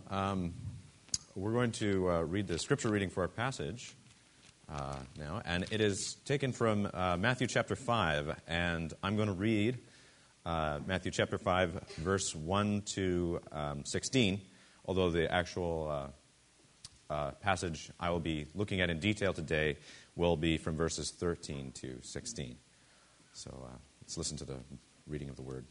We're going to read the scripture reading for our passage now, and it is taken from Matthew chapter 5, and I'm going to read Matthew chapter 5, verse 1 to 16, although the actual passage I will be looking at in detail today will be from verses 13 to 16. So let's listen to the reading of the word.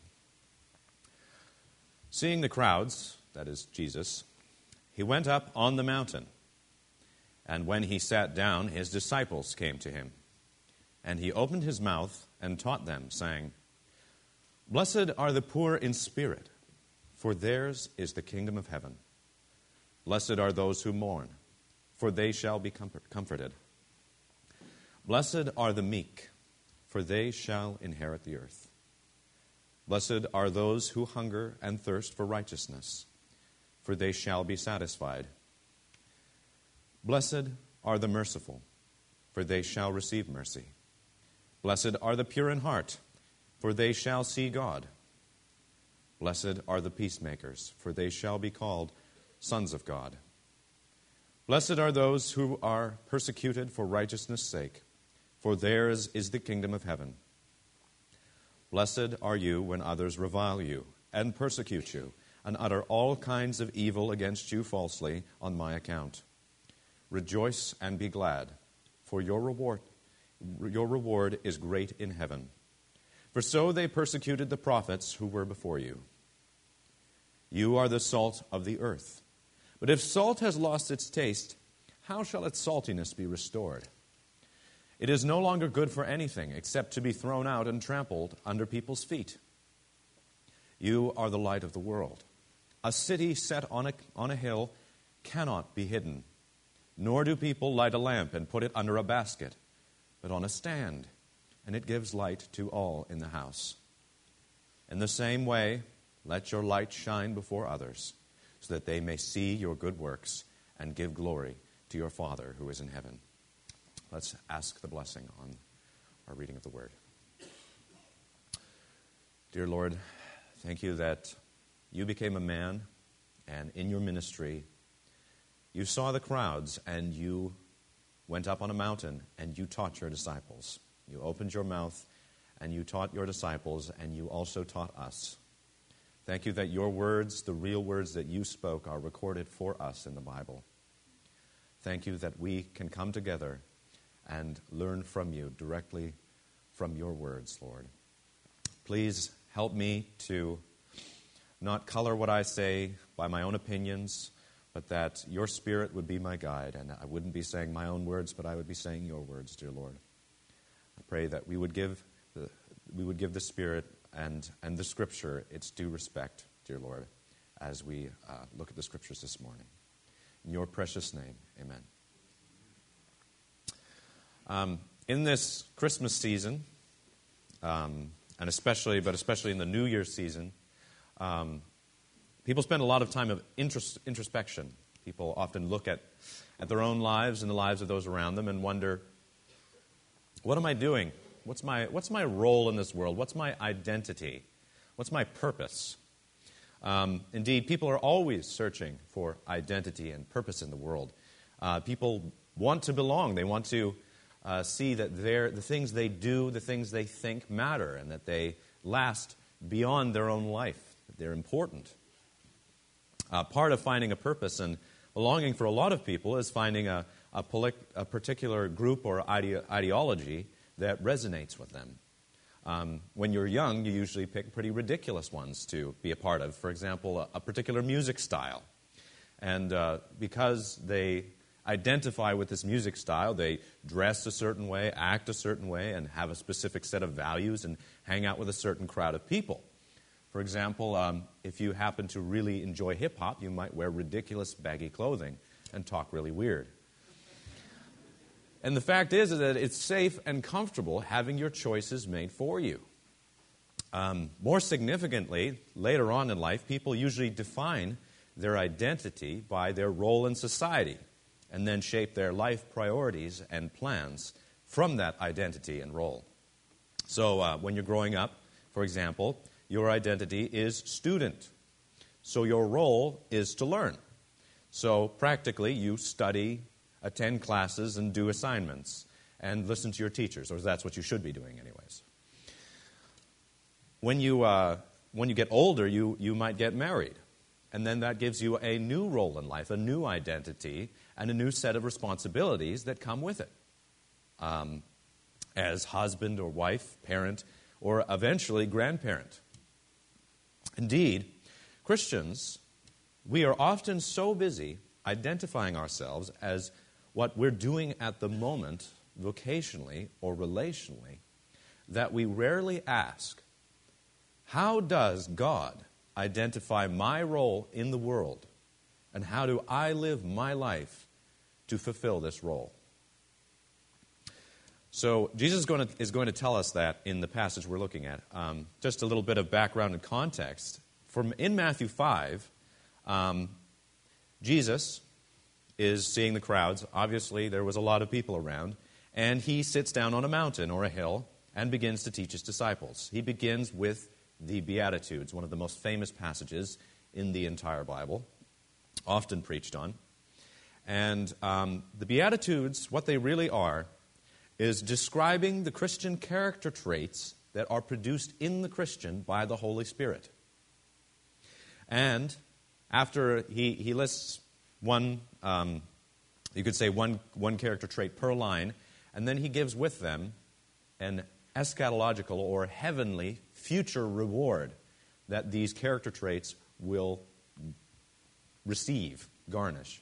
Seeing the crowds, that is Jesus, he went up on the mountain, and when he sat down, his disciples came to him. And he opened his mouth and taught them, saying, "Blessed are the poor in spirit, for theirs is the kingdom of heaven. Blessed are those who mourn, for they shall be comforted. Blessed are the meek, for they shall inherit the earth. Blessed are those who hunger and thirst for righteousness, for they shall be satisfied. Blessed are the merciful, for they shall receive mercy. Blessed are the pure in heart, for they shall see God. Blessed are the peacemakers, for they shall be called sons of God. Blessed are those who are persecuted for righteousness' sake, for theirs is the kingdom of heaven. Blessed are you when others revile you and persecute you and utter all kinds of evil against you falsely on my account. Rejoice and be glad, for your reward is great in heaven. For so they persecuted the prophets who were before you. You are the salt of the earth. But if salt has lost its taste, how shall its saltiness be restored? It is no longer good for anything except to be thrown out and trampled under people's feet. You are the light of the world. A city set on a hill cannot be hidden, nor do people light a lamp and put it under a basket, but on a stand, and it gives light to all in the house. In the same way, let your light shine before others, so that they may see your good works and give glory to your Father who is in heaven." Let's ask the blessing on our reading of the Word. Dear Lord, thank you that you became a man, and in your ministry, you saw the crowds, and you went up on a mountain, and you taught your disciples. You opened your mouth, and you taught your disciples, and you also taught us. Thank you that your words, the real words that you spoke, are recorded for us in the Bible. Thank you that we can come together and learn from you directly from your words, Lord. Please help me to not color what I say by my own opinions, but that your Spirit would be my guide, and I wouldn't be saying my own words, but I would be saying your words, dear Lord. I pray that we would give the Spirit and the Scripture its due respect, dear Lord, as we look at the Scriptures this morning. In your precious name, amen. In this Christmas season, and especially in the New Year's season, people spend a lot of time of introspection. People often look at their own lives and the lives of those around them and wonder, what am I doing? What's my role in this world? What's my identity? What's my purpose? Indeed, people are always searching for identity and purpose in the world. People want to belong. They want to see that the things they do, the things they think matter, and that they last beyond their own life. They're important. Part of finding a purpose and belonging for a lot of people is finding a particular group or ideology that resonates with them. When you're young, you usually pick pretty ridiculous ones to be a part of. For example, a particular music style. And because they identify with this music style, they dress a certain way, act a certain way, and have a specific set of values and hang out with a certain crowd of people. For example, if you happen to really enjoy hip-hop, you might wear ridiculous baggy clothing and talk really weird. And the fact is that it's safe and comfortable having your choices made for you. More significantly, later on in life, people usually define their identity by their role in society and then shape their life priorities and plans from that identity and role. So when you're growing up, for example, your identity is student. So your role is to learn. So practically, you study, attend classes, and do assignments, and listen to your teachers, or that's what you should be doing anyways. When you get older, you might get married, and then that gives you a new role in life, a new identity, and a new set of responsibilities that come with it. As husband or wife, parent, or eventually grandparent. Indeed, Christians, we are often so busy identifying ourselves as what we're doing at the moment, vocationally or relationally, that we rarely ask, how does God identify my role in the world, and how do I live my life to fulfill this role? So Jesus is going to tell us that in the passage we're looking at. Just a little bit of background and context. In Matthew 5, Jesus is seeing the crowds. Obviously, there was a lot of people around. And he sits down on a mountain or a hill and begins to teach his disciples. He begins with the Beatitudes, one of the most famous passages in the entire Bible, often preached on. And the Beatitudes, what they really are, is describing the Christian character traits that are produced in the Christian by the Holy Spirit. And after he lists one, you could say one character trait per line, and then he gives with them an eschatological or heavenly future reward that these character traits will receive, garnish.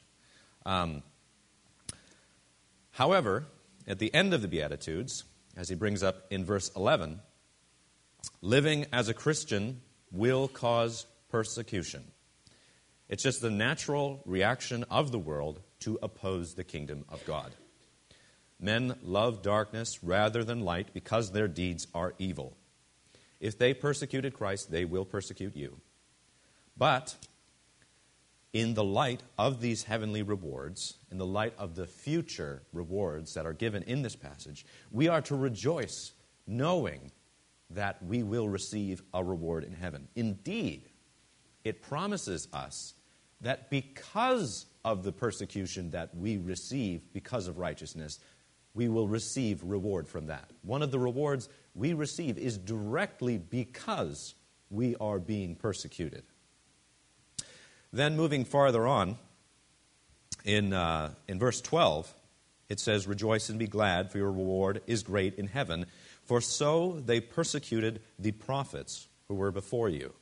However, at the end of the Beatitudes, as he brings up in verse 11, living as a Christian will cause persecution. It's just the natural reaction of the world to oppose the kingdom of God. Men love darkness rather than light because their deeds are evil. If they persecuted Christ, they will persecute you. But in the light of these heavenly rewards, in the light of the future rewards that are given in this passage, we are to rejoice knowing that we will receive a reward in heaven. Indeed, it promises us that because of the persecution that we receive because of righteousness, we will receive reward from that. One of the rewards we receive is directly because we are being persecuted. Then moving farther on, in verse 12, it says, "Rejoice and be glad, for your reward is great in heaven, for so they persecuted the prophets who were before you."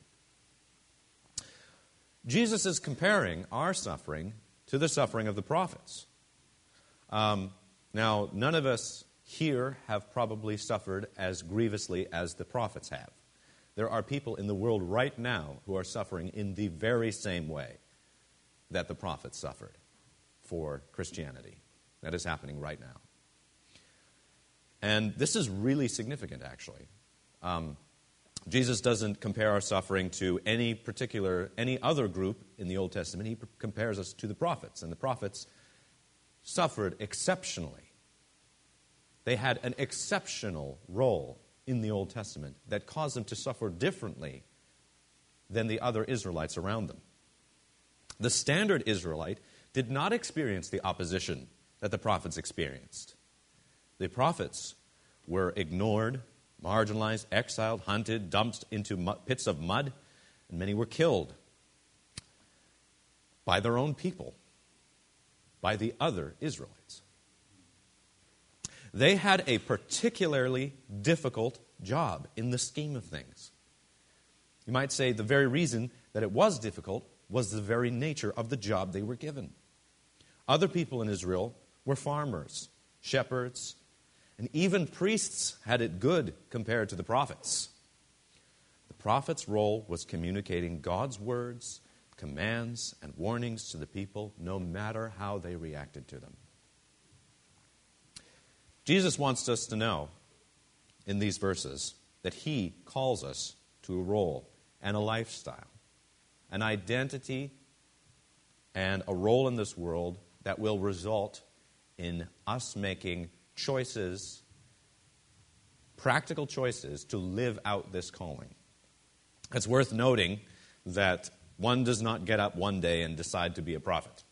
Jesus is comparing our suffering to the suffering of the prophets. Now, none of us here have probably suffered as grievously as the prophets have. There are people in the world right now who are suffering in the very same way that the prophets suffered for Christianity. That is happening right now. And this is really significant, actually. Jesus doesn't compare our suffering to any other group in the Old Testament. He compares us to the prophets. And the prophets suffered exceptionally. They had an exceptional role in the Old Testament that caused them to suffer differently than the other Israelites around them. The standard Israelite did not experience the opposition that the prophets experienced. The prophets were ignored, marginalized, exiled, hunted, dumped into pits of mud, and many were killed by their own people, by the other Israelites. They had a particularly difficult job in the scheme of things. You might say the very reason that it was difficult was the very nature of the job they were given. Other people in Israel were farmers, shepherds, and even priests had it good compared to the prophets. The prophet's role was communicating God's words, commands, and warnings to the people, no matter how they reacted to them. Jesus wants us to know in these verses that he calls us to a role and a lifestyle, an identity and a role in this world that will result in us making choices, practical choices, to live out this calling. It's worth noting that one does not get up one day and decide to be a prophet.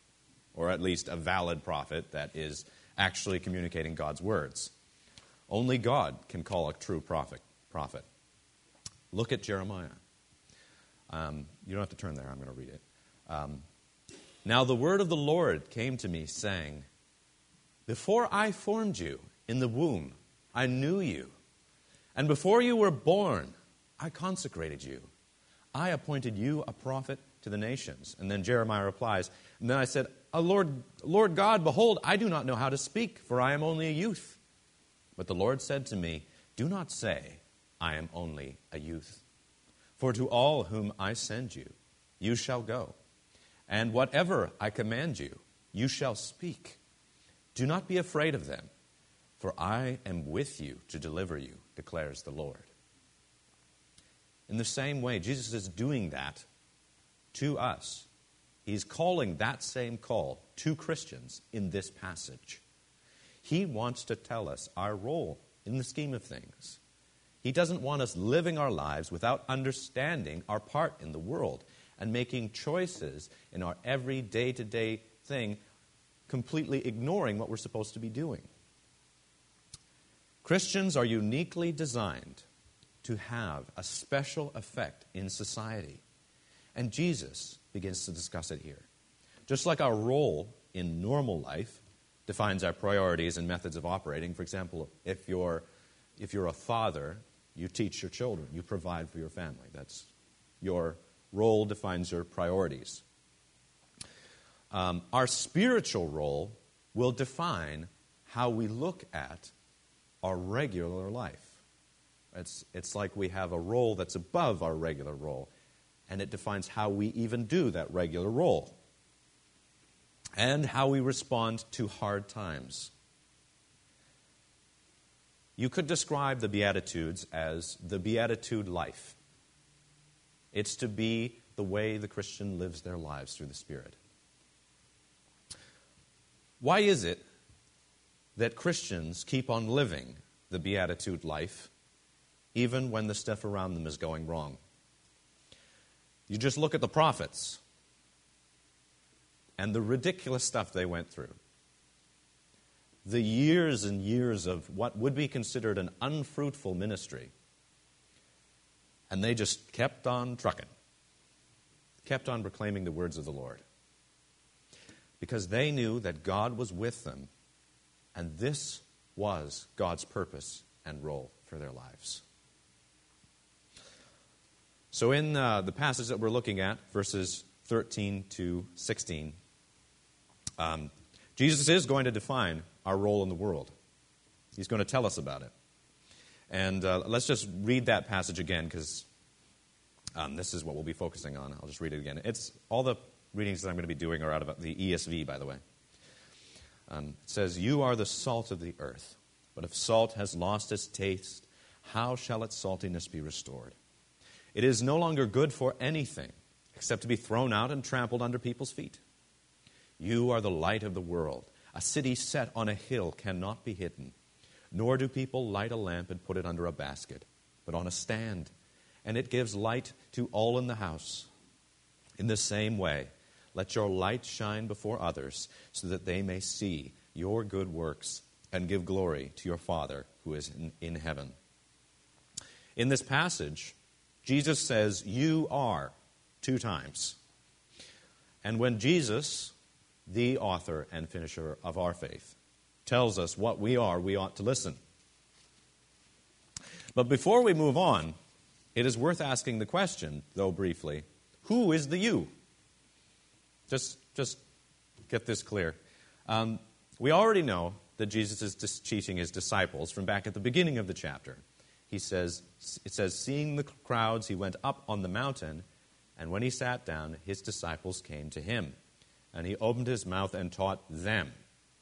or at least a valid prophet that is actually communicating God's words. Only God can call a true prophet. Look at Jeremiah. You don't have to turn there. I'm going to read it. Now the word of the Lord came to me, saying, Before I formed you in the womb, I knew you. And before you were born, I consecrated you. I appointed you a prophet to the nations. And then Jeremiah replies, and then I said, Lord God, behold, I do not know how to speak, for I am only a youth. But the Lord said to me, Do not say, I am only a youth. For to all whom I send you, you shall go. And whatever I command you, you shall speak. Do not be afraid of them, for I am with you to deliver you, declares the Lord. In the same way, Jesus is doing that to us. He's calling that same call to Christians in this passage. He wants to tell us our role in the scheme of things. He doesn't want us living our lives without understanding our part in the world and making choices in our every day-to-day thing, completely ignoring what we're supposed to be doing. Christians are uniquely designed to have a special effect in society. And Jesus begins to discuss it here. Just like our role in normal life defines our priorities and methods of operating. For example, if you're a father, you teach your children, you provide for your family. That's your role defines your priorities. Our spiritual role will define how we look at our regular life. It's like we have a role that's above our regular role, and it defines how we even do that regular role and how we respond to hard times. You could describe the Beatitudes as the Beatitude life. It's to be the way the Christian lives their lives through the Spirit. Why is it that Christians keep on living the Beatitude life even when the stuff around them is going wrong? You just look at the prophets and the ridiculous stuff they went through. The years and years of what would be considered an unfruitful ministry. And they just kept on trucking. Kept on proclaiming the words of the Lord. Because they knew that God was with them, and this was God's purpose and role for their lives. So in the passage that we're looking at, verses 13 to 16, Jesus is going to define our role in the world. He's going to tell us about it. And let's just read that passage again, because this is what we'll be focusing on. I'll just read it again. It's all the readings that I'm going to be doing are out of the ESV, by the way. It says, You are the salt of the earth, but if salt has lost its taste, how shall its saltiness be restored? It is no longer good for anything except to be thrown out and trampled under people's feet. You are the light of the world. A city set on a hill cannot be hidden, nor do people light a lamp and put it under a basket, but on a stand, and it gives light to all in the house. In the same way, let your light shine before others, so that they may see your good works and give glory to your Father who is in heaven. In this passage, Jesus says, You are 2 times. And when Jesus, the author and finisher of our faith, tells us what we are, we ought to listen. But before we move on, it is worth asking the question, though briefly, who is the you? Just get this clear. We already know that Jesus is teaching his disciples from back at the beginning of the chapter. It says, seeing the crowds, he went up on the mountain, and when he sat down, his disciples came to him. And he opened his mouth and taught them.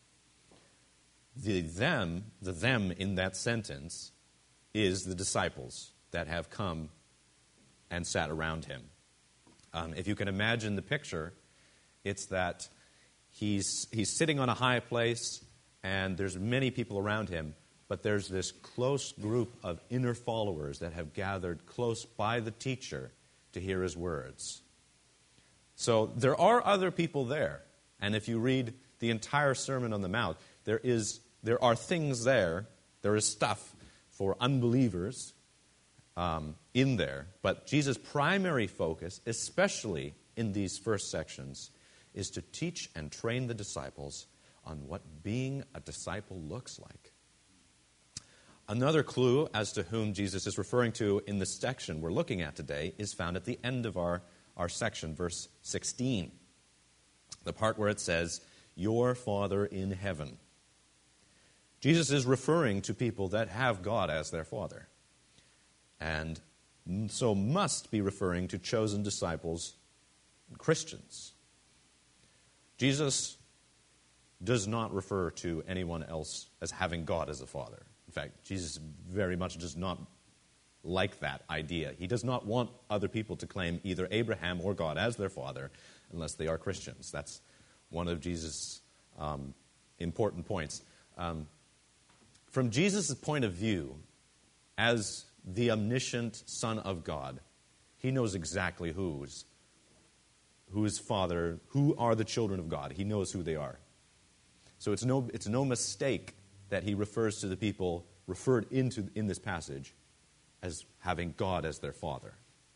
The them in that sentence is the disciples that have come and sat around him. If you can imagine the picture, it's that he's sitting on a high place, and there's many people around him, but there's this close group of inner followers that have gathered close by the teacher to hear his words. So there are other people there, And if you read the entire Sermon on the Mount, there are things there, there is stuff for unbelievers in there. But Jesus' primary focus, especially in these first sections, is to teach and train the disciples on what being a disciple looks like. Another clue as to whom Jesus is referring to in the section we're looking at today is found at the end of our section, verse 16. The part where it says, "Your Father in heaven." Jesus is referring to people that have God as their Father, and so must be referring to chosen disciples, Christians. Jesus does not refer to anyone else as having God as a father. In fact, Jesus very much does not like that idea. He does not want other people to claim either Abraham or God as their father unless they are Christians. That's one of Jesus' important points. From Jesus' point of view, as the omniscient Son of God, he knows exactly who is father, who are the children of God. He knows who they are. So it's no mistake that he refers to the people referred in this passage as having God as their Father.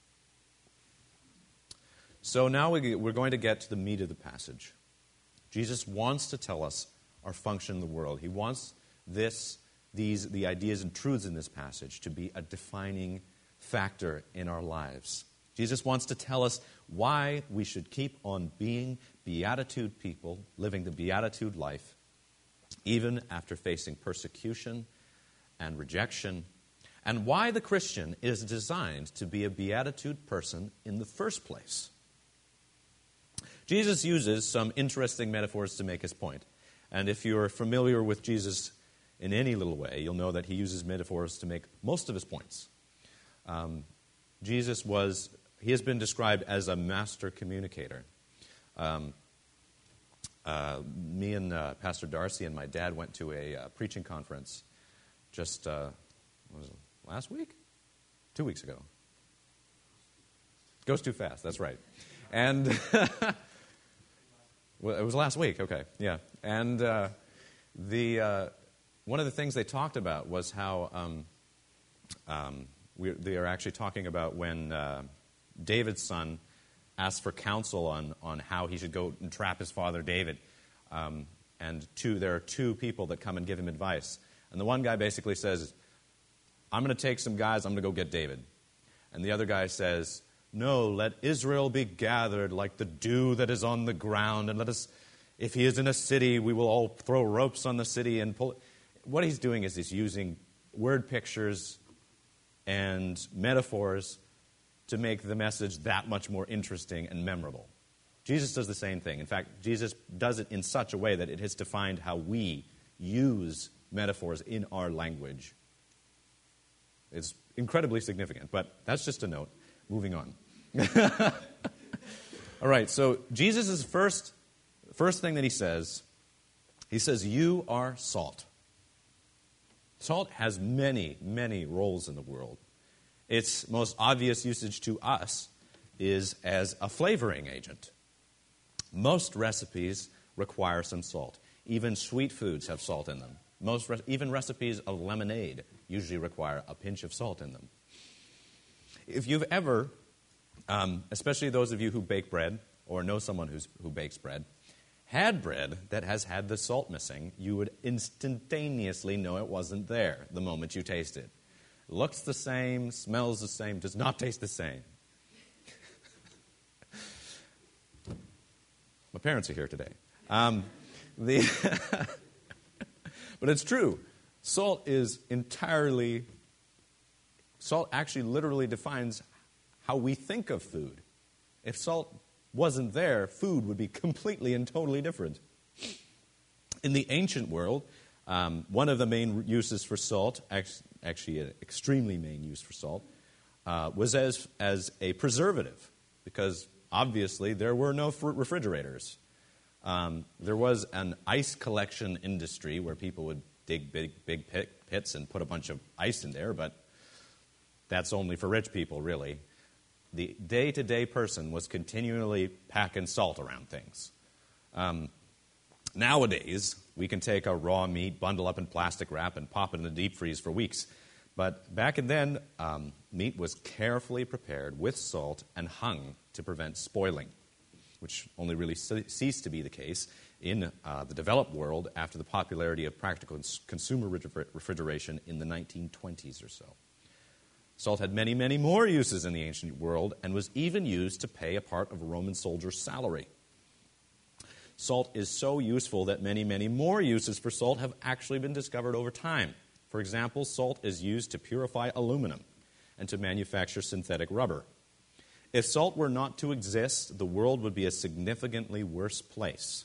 So now we're going to get to the meat of the passage. Jesus wants to tell us our function in the world. He wants the ideas and truths in this passage to be a defining factor in our lives. Jesus wants to tell us why we should keep on being beatitude people, living the beatitude life, even after facing persecution and rejection, and why the Christian is designed to be a beatitude person in the first place. Jesus uses some interesting metaphors to make his point. And if you're familiar with Jesus in any little way, you'll know that he uses metaphors to make most of his points. He has been described as a master communicator. Me and Pastor Darcy and my dad went to a preaching conference just, last week? 2 weeks ago. It goes too fast, that's right. And well, it was last week, okay, yeah. And one of the things they talked about was how they are actually talking about when David's son asked for counsel on how he should go and trap his father David. And there are two people that come and give him advice. And the one guy basically says, "I'm going to take some guys, I'm going to go get David." And the other guy says, "No, let Israel be gathered like the dew that is on the ground, and let us, if he is in a city, we will all throw ropes on the city and pull." What he's doing is he's using word pictures and metaphors to make the message that much more interesting and memorable. Jesus does the same thing. In fact, Jesus does it in such a way that it has defined how we use metaphors in our language. It's incredibly significant, but that's just a note. Moving on. All right, so Jesus' first thing that he says, "You are salt." Salt has many, many roles in the world. Its most obvious usage to us is as a flavoring agent. Most recipes require some salt. Even sweet foods have salt in them. Even recipes of lemonade usually require a pinch of salt in them. If you've ever, especially those of you who bake bread or know someone who bakes bread, had bread that has had the salt missing, you would instantaneously know it wasn't there the moment you taste it. Looks the same, smells the same, does not taste the same. My parents are here today. But it's true. Salt actually literally defines how we think of food. If salt wasn't there, food would be completely and totally different. In the ancient world, one of the main uses for salt, actually an extremely main use for salt, was as a preservative, because obviously there were no refrigerators. There was an ice collection industry where people would dig big pits and put a bunch of ice in there, but that's only for rich people, really. The day-to-day person was continually packing salt around things. Nowadays, we can take our raw meat, bundle up in plastic wrap, and pop it in the deep freeze for weeks. But back then, meat was carefully prepared with salt and hung to prevent spoiling, which only really ceased to be the case in the developed world after the popularity of practical consumer refrigeration in the 1920s or so. Salt had many, many more uses in the ancient world and was even used to pay a part of a Roman soldier's salary. Salt is so useful that many, many more uses for salt have actually been discovered over time. For example, salt is used to purify aluminum and to manufacture synthetic rubber. If salt were not to exist, the world would be a significantly worse place.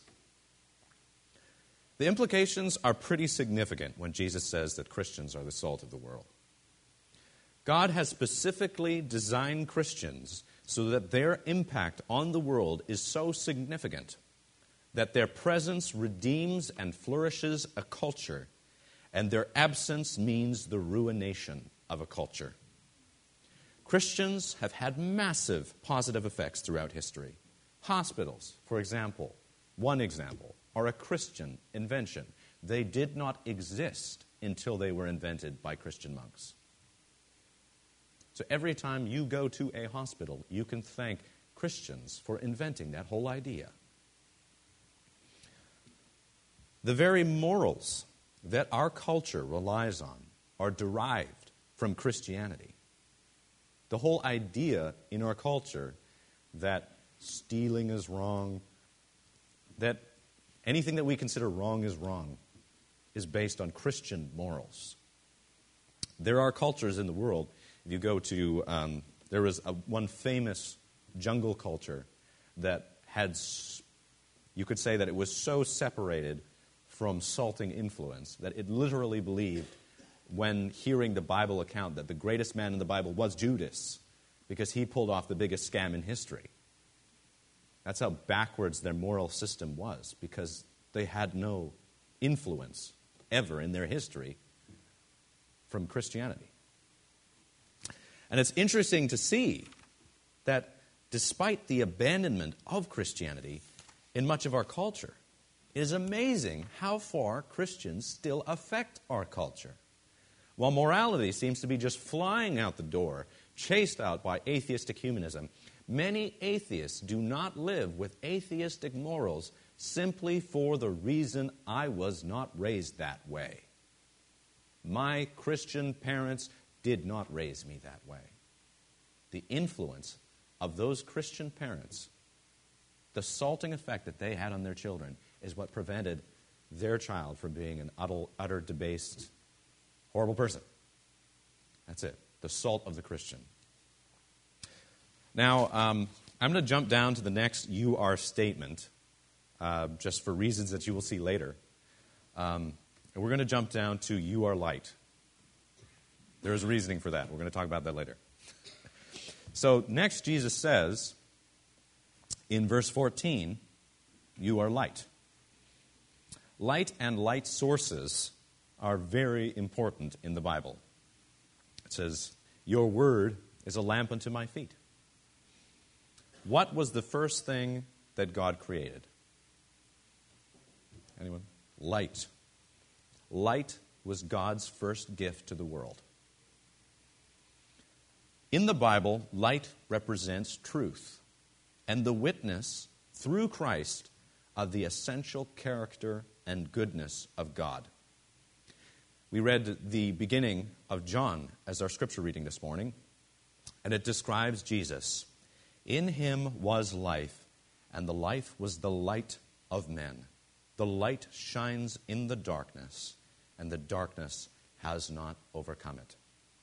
The implications are pretty significant when Jesus says that Christians are the salt of the world. God has specifically designed Christians so that their impact on the world is so significant that their presence redeems and flourishes a culture, and their absence means the ruination of a culture. Christians have had massive positive effects throughout history. Hospitals, for example, one example, are a Christian invention. They did not exist until they were invented by Christian monks. So every time you go to a hospital, you can thank Christians for inventing that whole idea. The very morals that our culture relies on are derived from Christianity. The whole idea in our culture that stealing is wrong, that anything that we consider wrong is based on Christian morals. There are cultures in the world. If you go to, there was one famous jungle culture that had, you could say that it was so separated from salting influence that it literally believed, when hearing the Bible account, that the greatest man in the Bible was Judas, because he pulled off the biggest scam in history. That's how backwards their moral system was, because they had no influence ever in their history from Christianity. And it's interesting to see that despite the abandonment of Christianity in much of our culture, it is amazing how far Christians still affect our culture. While morality seems to be just flying out the door, chased out by atheistic humanism, many atheists do not live with atheistic morals simply for the reason I was not raised that way. My Christian parents did not raise me that way. The influence of those Christian parents, the salting effect that they had on their children, is what prevented their child from being an utter debased, horrible person. That's it. The salt of the Christian. Now, I'm going to jump down to the next "you are" statement, just for reasons that you will see later. And we're going to jump down to "you are light." There is reasoning for that. We're going to talk about that later. So next, Jesus says, in verse 14, "You are light." Light and light sources are very important in the Bible. It says, "Your word is a lamp unto my feet." What was the first thing that God created? Anyone? Light. Light was God's first gift to the world. In the Bible, light represents truth and the witness through Christ of the essential character and goodness of God. We read the beginning of John as our scripture reading this morning, and it describes Jesus. "In him was life, and the life was the light of men. The light shines in the darkness, and the darkness has not overcome it."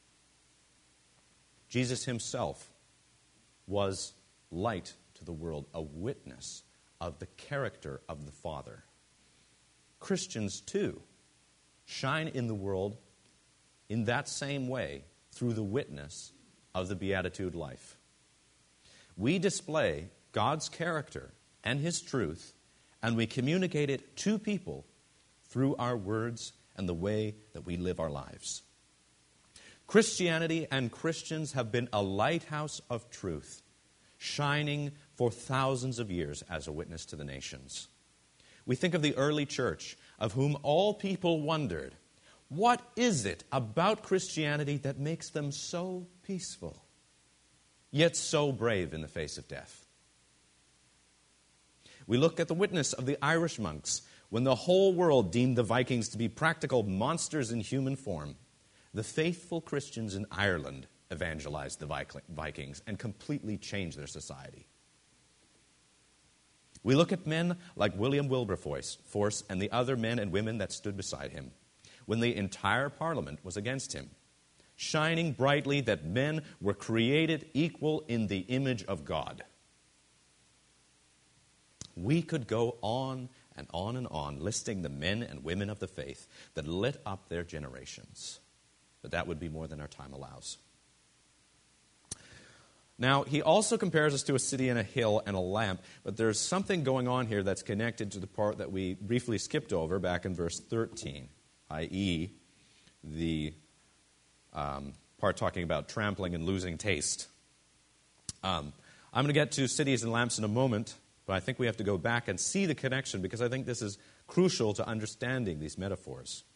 Jesus himself was light to the world, a witness of the character of the Father. Christians, too, shine in the world in that same way through the witness of the Beatitude life. We display God's character and his truth, and we communicate it to people through our words and the way that we live our lives. Christianity and Christians have been a lighthouse of truth, shining for thousands of years as a witness to the nations. We think of the early church, of whom all people wondered, what is it about Christianity that makes them so peaceful, yet so brave in the face of death? We look at the witness of the Irish monks when the whole world deemed the Vikings to be practical monsters in human form. The faithful Christians in Ireland evangelized the Vikings and completely changed their society. We look at men like William Wilberforce and the other men and women that stood beside him when the entire Parliament was against him, shining brightly that men were created equal in the image of God. We could go on and on and on, listing the men and women of the faith that lit up their generations. But that would be more than our time allows. Now, he also compares us to a city and a hill and a lamp, but there's something going on here that's connected to the part that we briefly skipped over back in verse 13, i.e., the part talking about trampling and losing taste. I'm going to get to cities and lamps in a moment, but I think we have to go back and see the connection because I think this is crucial to understanding these metaphors.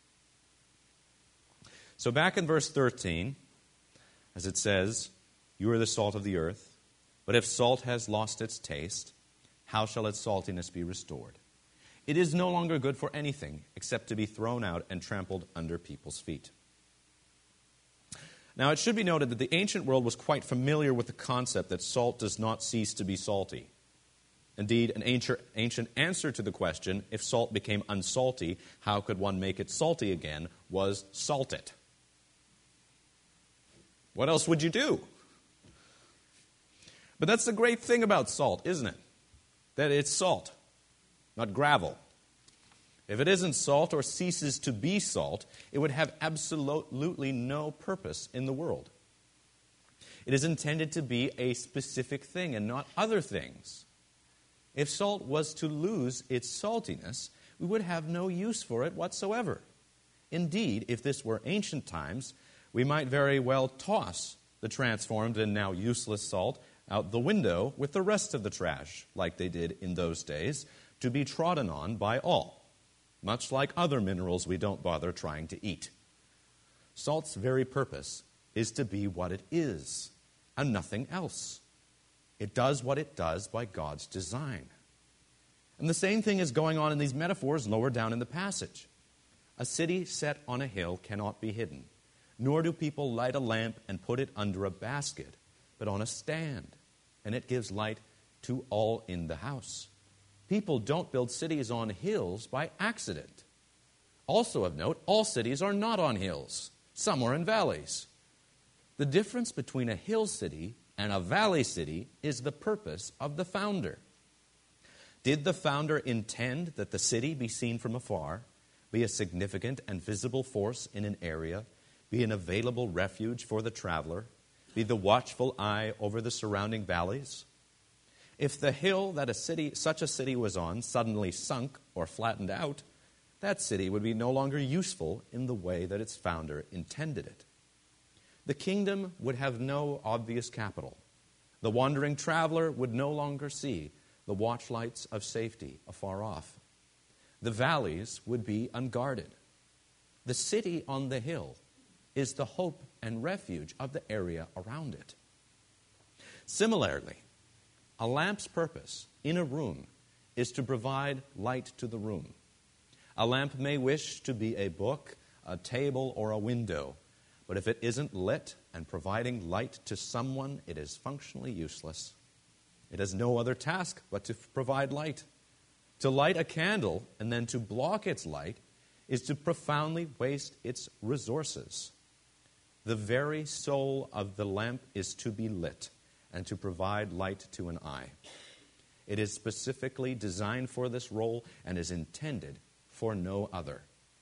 So back in verse 13, as it says, "You are the salt of the earth, but if salt has lost its taste, how shall its saltiness be restored? It is no longer good for anything except to be thrown out and trampled under people's feet." Now, it should be noted that the ancient world was quite familiar with the concept that salt does not cease to be salty. Indeed, an ancient answer to the question, if salt became unsalty, how could one make it salty again, was salt it. What else would you do? But that's the great thing about salt, isn't it? That it's salt, not gravel. If it isn't salt or ceases to be salt, it would have absolutely no purpose in the world. It is intended to be a specific thing and not other things. If salt was to lose its saltiness, we would have no use for it whatsoever. Indeed, if this were ancient times, we might very well toss the transformed and now useless salt out the window with the rest of the trash, like they did in those days, to be trodden on by all, much like other minerals we don't bother trying to eat. Salt's very purpose is to be what it is, and nothing else. It does what it does by God's design. And the same thing is going on in these metaphors lower down in the passage. A city set on a hill cannot be hidden, nor do people light a lamp and put it under a basket, but on a stand, and it gives light to all in the house. People don't build cities on hills by accident. Also of note, all cities are not on hills. Some are in valleys. The difference between a hill city and a valley city is the purpose of the founder. Did the founder intend that the city be seen from afar, be a significant and visible force in an area, be an available refuge for the traveler, be the watchful eye over the surrounding valleys? If the hill that such a city was on suddenly sunk or flattened out, that city would be no longer useful in the way that its founder intended it. The kingdom would have no obvious capital. The wandering traveler would no longer see the watchlights of safety afar off. The valleys would be unguarded. The city on the hill is the hope and refuge of the area around it. Similarly, a lamp's purpose in a room is to provide light to the room. A lamp may wish to be a book, a table, or a window, but if it isn't lit and providing light to someone, it is functionally useless. It has no other task but to provide light. To light a candle and then to block its light is to profoundly waste its resources. The very soul of the lamp is to be lit and to provide light to an eye. It is specifically designed for this role and is intended for no other.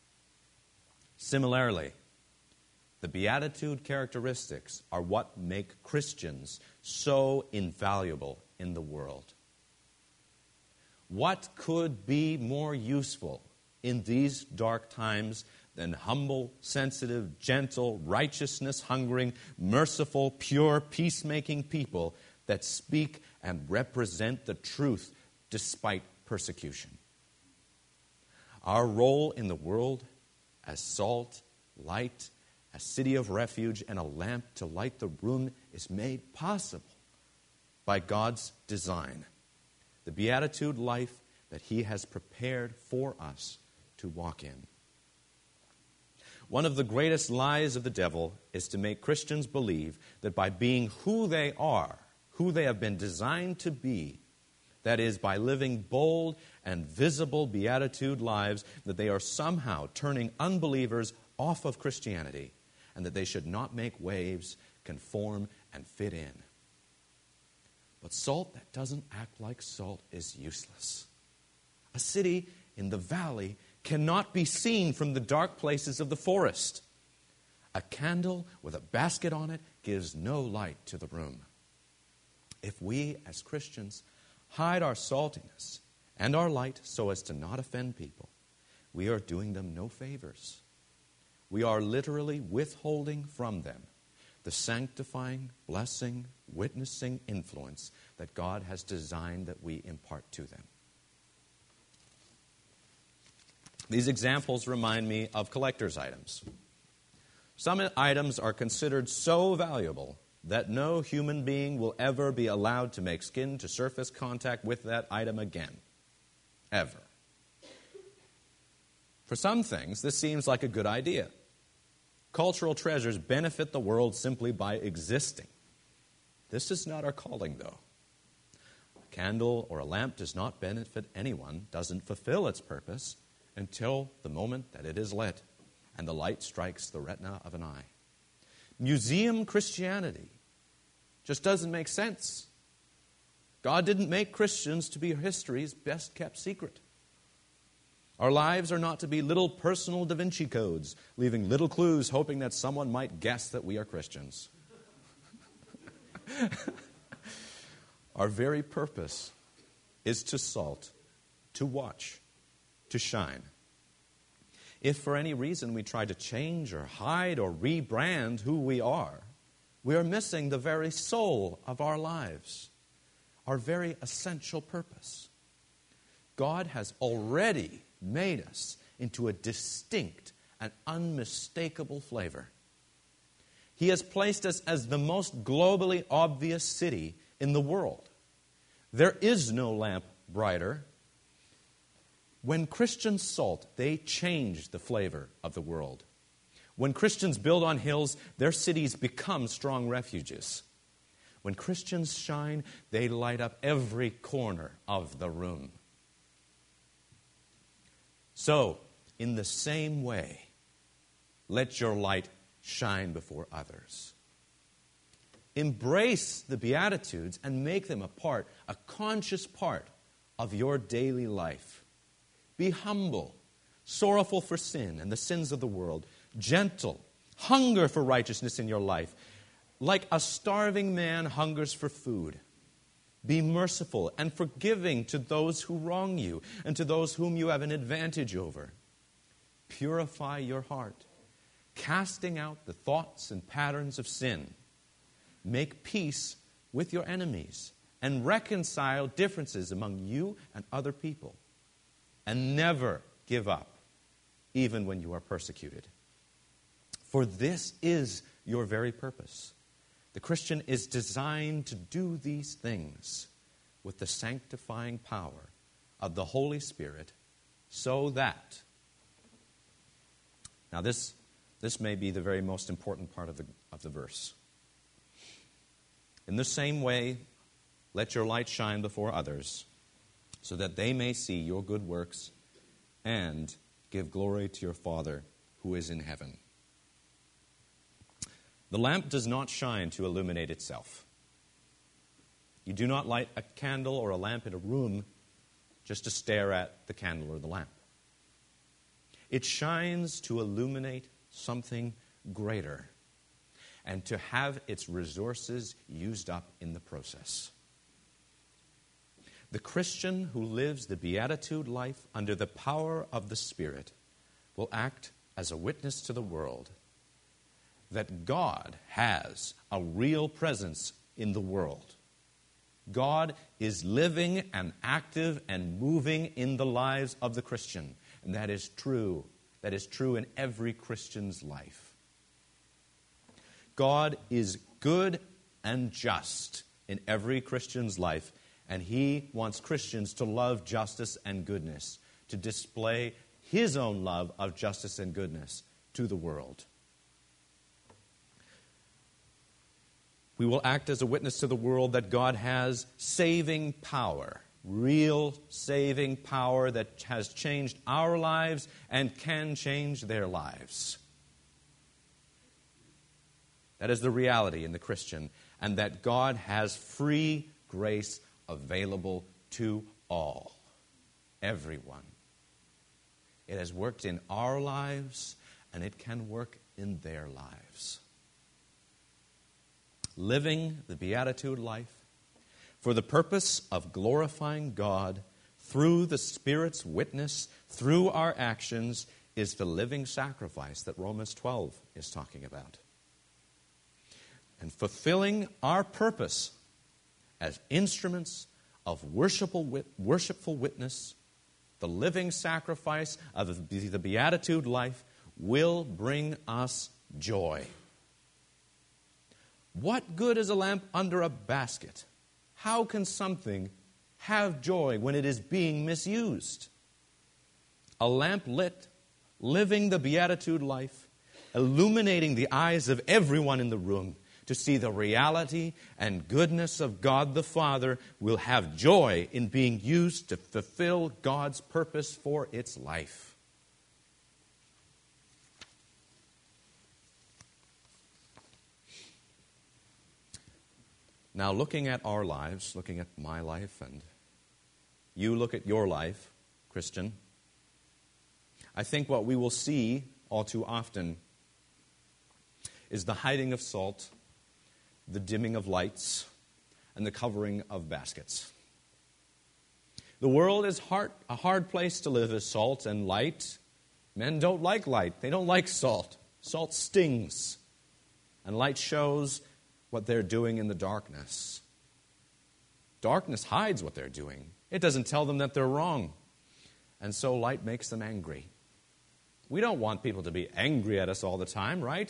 Similarly, the Beatitude characteristics are what make Christians so invaluable in the world. What could be more useful in these dark times than humble, sensitive, gentle, righteousness-hungering, merciful, pure, peacemaking people that speak and represent the truth despite persecution? Our role in the world as salt, light, a city of refuge, and a lamp to light the room is made possible by God's design, the beatitude life that He has prepared for us to walk in. One of the greatest lies of the devil is to make Christians believe that by being who they are, who they have been designed to be, that is, by living bold and visible beatitude lives, that they are somehow turning unbelievers off of Christianity, and that they should not make waves, conform, and fit in. But salt that doesn't act like salt is useless. A city in the valley cannot be seen from the dark places of the forest. A candle with a basket on it gives no light to the room. If we, as Christians, hide our saltiness and our light so as to not offend people, we are doing them no favors. We are literally withholding from them the sanctifying, blessing, witnessing influence that God has designed that we impart to them. These examples remind me of collector's items. Some items are considered so valuable that no human being will ever be allowed to make skin-to-surface contact with that item again. Ever. For some things, this seems like a good idea. Cultural treasures benefit the world simply by existing. This is not our calling, though. A candle or a lamp does not benefit anyone, doesn't fulfill its purpose until the moment that it is lit and the light strikes the retina of an eye. Museum Christianity just doesn't make sense. God didn't make Christians to be history's best-kept secret. Our lives are not to be little personal Da Vinci codes, leaving little clues hoping that someone might guess that we are Christians. Our very purpose is to salt, to watch, to shine. If for any reason we try to change or hide or rebrand who we are missing the very soul of our lives, our very essential purpose. God has already made us into a distinct and unmistakable flavor. He has placed us as the most globally obvious city in the world. There is no lamp brighter. When Christians salt, they change the flavor of the world. When Christians build on hills, their cities become strong refuges. When Christians shine, they light up every corner of the room. So, in the same way, let your light shine before others. Embrace the Beatitudes and make them a conscious part of your daily life. Be humble, sorrowful for sin and the sins of the world, gentle, hunger for righteousness in your life, like a starving man hungers for food. Be merciful and forgiving to those who wrong you and to those whom you have an advantage over. Purify your heart, casting out the thoughts and patterns of sin. Make peace with your enemies and reconcile differences among you and other people. And never give up, even when you are persecuted. For this is your very purpose. The Christian is designed to do these things with the sanctifying power of the Holy Spirit so that... Now this may be the very most important part of the verse. In the same way, let your light shine before others, so that they may see your good works and give glory to your Father who is in heaven. The lamp does not shine to illuminate itself. You do not light a candle or a lamp in a room just to stare at the candle or the lamp. It shines to illuminate something greater and to have its resources used up in the process. The Christian who lives the beatitude life under the power of the Spirit will act as a witness to the world that God has a real presence in the world. God is living and active and moving in the lives of the Christian. And that is true. That is true in every Christian's life. God is good and just in every Christian's life, and He wants Christians to love justice and goodness, to display His own love of justice and goodness to the world. We will act as a witness to the world that God has saving power, real saving power that has changed our lives and can change their lives. That is the reality in the Christian, and that God has free grace available to all, everyone. It has worked in our lives, and it can work in their lives. Living the Beatitude life for the purpose of glorifying God through the Spirit's witness, through our actions, is the living sacrifice that Romans 12 is talking about. And fulfilling our purpose as instruments of worshipful witness, the living sacrifice of the Beatitude life will bring us joy. What good is a lamp under a basket? How can something have joy when it is being misused? A lamp lit, living the Beatitude life, illuminating the eyes of everyone in the room to see the reality and goodness of God the Father, will have joy in being used to fulfill God's purpose for its life. Now, looking at our lives, looking at my life, and you look at your life, Christian, I think what we will see all too often is the hiding of salt, the dimming of lights, and the covering of baskets. The world is a hard place to live as salt and light. Men don't like light. They don't like salt. Salt stings, and light shows what they're doing in the darkness. Darkness hides what they're doing. It doesn't tell them that they're wrong. And so light makes them angry. We don't want people to be angry at us all the time, right?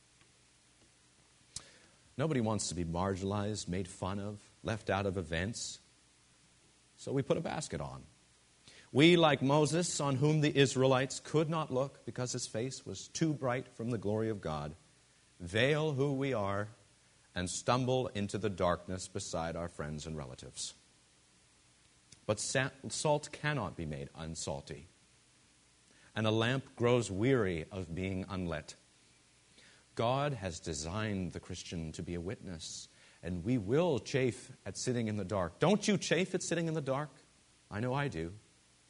Nobody wants to be marginalized, made fun of, left out of events. So we put a basket on. We, like Moses, on whom the Israelites could not look because his face was too bright from the glory of God, veil who we are and stumble into the darkness beside our friends and relatives. But salt cannot be made unsalty, and a lamp grows weary of being unlit. God has designed the Christian to be a witness, and we will chafe at sitting in the dark. Don't you chafe at sitting in the dark? I know I do.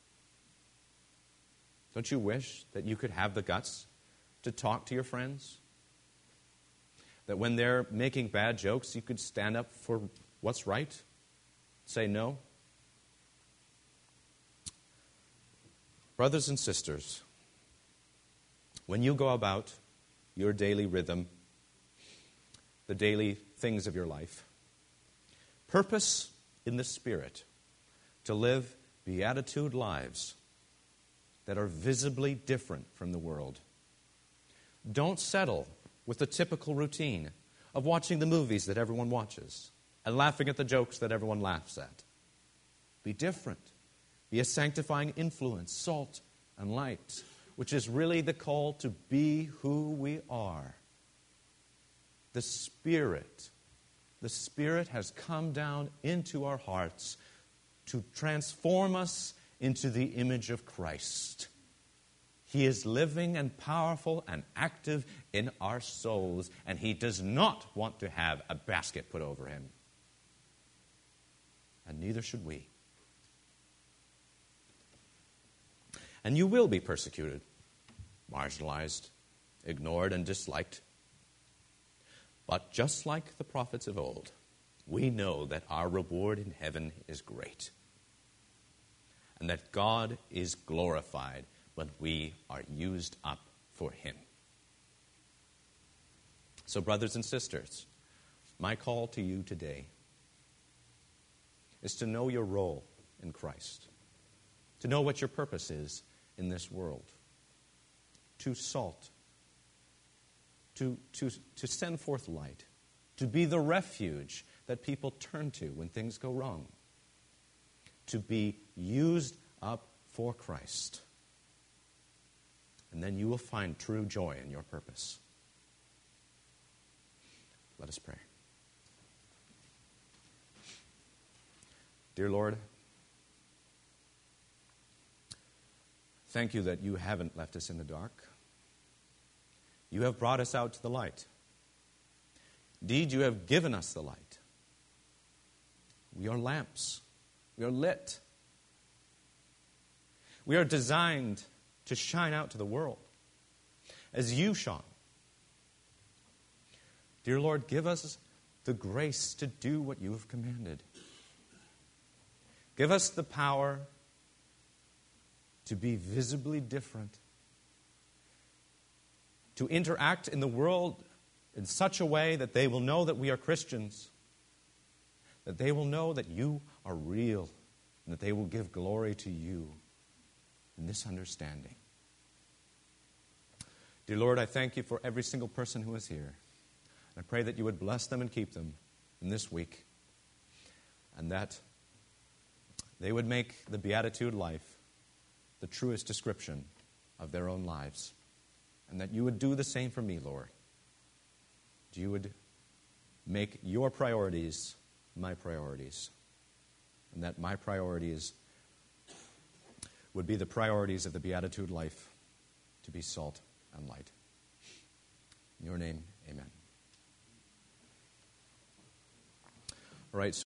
Don't you wish that you could have the guts to talk to your friends? That when they're making bad jokes, you could stand up for what's right? Say no? Brothers and sisters, when you go about your daily rhythm, the daily things of your life, purpose in the Spirit to live beatitude lives that are visibly different from the world. Don't settle with the typical routine of watching the movies that everyone watches and laughing at the jokes that everyone laughs at. Be different. Be a sanctifying influence, salt and light, which is really the call to be who we are. The Spirit has come down into our hearts to transform us into the image of Christ. He is living and powerful and active in our souls, and He does not want to have a basket put over Him. And neither should we. And you will be persecuted, marginalized, ignored, and disliked. But just like the prophets of old, we know that our reward in heaven is great, and that God is glorified when we are used up for Him. So, brothers and sisters, my call to you today is to know your role in Christ, to know what your purpose is in this world, to salt, to send forth light, to be the refuge that people turn to when things go wrong, to be used up for Christ. And then you will find true joy in your purpose. Let us pray. Dear Lord, thank you that you haven't left us in the dark. You have brought us out to the light. Indeed, you have given us the light. We are lamps. We are lit. We are designed to shine out to the world as you shone. Dear Lord, give us the grace to do what you have commanded. Give us the power to be visibly different, to interact in the world in such a way that they will know that we are Christians, that they will know that you are real, and that they will give glory to you in this understanding. Dear Lord, I thank you for every single person who is here. I pray that you would bless them and keep them in this week, and that they would make the Beatitude life the truest description of their own lives, and that you would do the same for me, Lord. You would make your priorities my priorities, and that my priorities would be the priorities of the Beatitude life, to be salt and light. In your name, amen. All right.